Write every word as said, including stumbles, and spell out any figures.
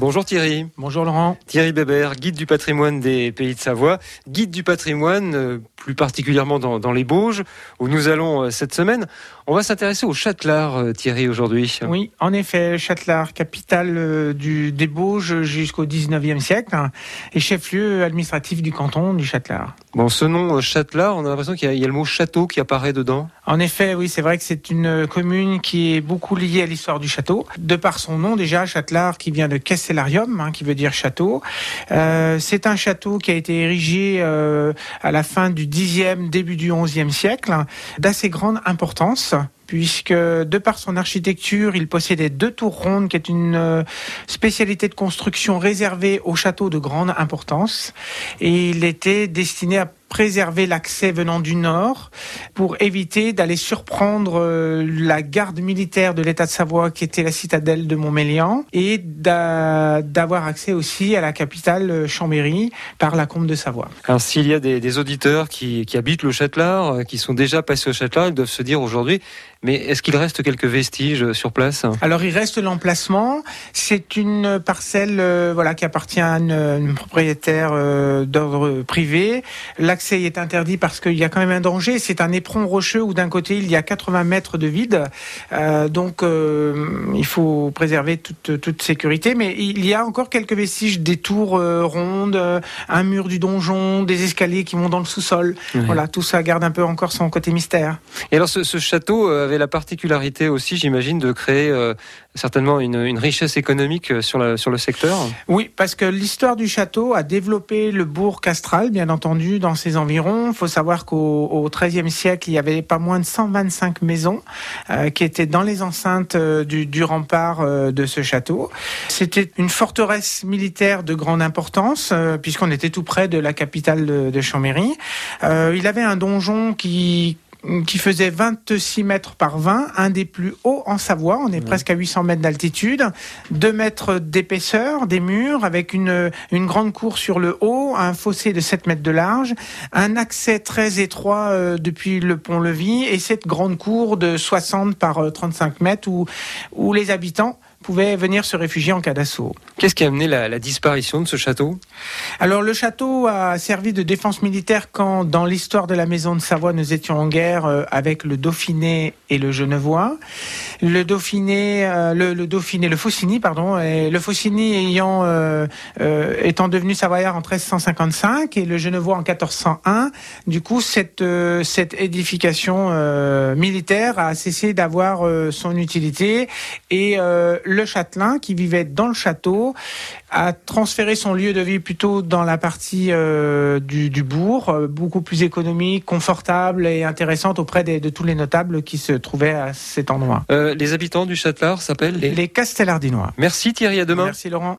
Bonjour Thierry. Bonjour Laurent. Thierry Bébert, guide du patrimoine des Pays de Savoie, guide du patrimoine euh, plus particulièrement dans, dans les Bauges, où nous allons euh, cette semaine. On va s'intéresser au Châtelard, euh, Thierry, aujourd'hui. Oui, en effet, Châtelard, capitale euh, du, des Bauges jusqu'au dix-neuvième siècle, hein, et chef-lieu administratif du canton du Châtelard. Bon, ce nom euh, Châtelard, on a l'impression qu'il y a, il y a le mot château qui apparaît dedans. En effet, oui, c'est vrai que c'est une commune qui est beaucoup liée à l'histoire du château. De par son nom, déjà, Châtelard, qui vient de Castellarium, hein, qui veut dire château. Euh, c'est un château qui a été érigé euh, à la fin du dixième, début du onzième siècle, hein, d'assez grande importance, puisque de par son architecture, il possédait deux tours rondes, qui est une euh, spécialité de construction réservée aux châteaux de grande importance. Et il était destiné à préserver l'accès venant du nord pour éviter d'aller surprendre euh, la garde militaire de l'État de Savoie, qui était la citadelle de Montmélian, et d'a, d'avoir accès aussi à la capitale Chambéry par la Combe de Savoie. Alors s'il y a des, des auditeurs qui, qui habitent le Châtelard, euh, qui sont déjà passés au Châtelard, ils doivent se dire aujourd'hui, mais est-ce qu'il reste quelques vestiges sur place ? Alors il reste l'emplacement. C'est une parcelle euh, voilà, qui appartient à une, une propriétaire euh, d'ordre privé. L'accès y est interdit parce qu'il y a quand même un danger. C'est un éperon rocheux où d'un côté il y a quatre-vingts mètres de vide. Euh, donc euh, il faut préserver toute, toute sécurité. Mais il y a encore quelques vestiges des tours euh, rondes, euh, un mur du donjon, des escaliers qui vont dans le sous-sol. Oui. Voilà, tout ça garde un peu encore son côté mystère. Et alors ce, ce château euh, avait la particularité aussi, j'imagine, de créer euh, certainement une, une richesse économique sur, la, sur le secteur. Oui, parce que l'histoire du château a développé le bourg castral, bien entendu, dans ses environs. Il faut savoir qu'au au treizième siècle, il y avait pas moins de cent vingt-cinq maisons euh, qui étaient dans les enceintes euh, du, du rempart euh, de ce château. C'était une forteresse militaire de grande importance, euh, puisqu'on était tout près de la capitale de, de Chambéry. Euh, il avait un donjon qui... qui faisait vingt-six mètres par vingt, un des plus hauts en Savoie. On est mmh. presque à huit cents mètres d'altitude, deux mètres d'épaisseur des murs, avec une, une grande cour sur le haut, un fossé de sept mètres de large, un accès très étroit euh, depuis le pont-levis, et cette grande cour de soixante par trente-cinq mètres où, où les habitants pouvaient venir se réfugier en cas d'assaut. Qu'est-ce qui a amené la, la disparition de ce château ? Alors le château a servi de défense militaire quand, dans l'histoire de la maison de Savoie, nous étions en guerre euh, avec le Dauphiné et le Genevois. Le Dauphiné, euh, le, le Dauphiné, le Faucigny, pardon, et le Faucigny ayant euh, euh, étant devenu savoyard en treize cent cinquante-cinq et le Genevois en quatorze cent un. Du coup, cette euh, cette édification euh, militaire a cessé d'avoir euh, son utilité, et euh, le châtelain qui vivait dans le château a transféré son lieu de vie plutôt dans la partie euh, du, du bourg, euh, beaucoup plus économique, confortable et intéressante auprès des, de tous les notables qui se trouvaient à cet endroit. Euh, les habitants du Châtelard s'appellent les, les Castellardinois. Merci Thierry, à demain. Merci Laurent.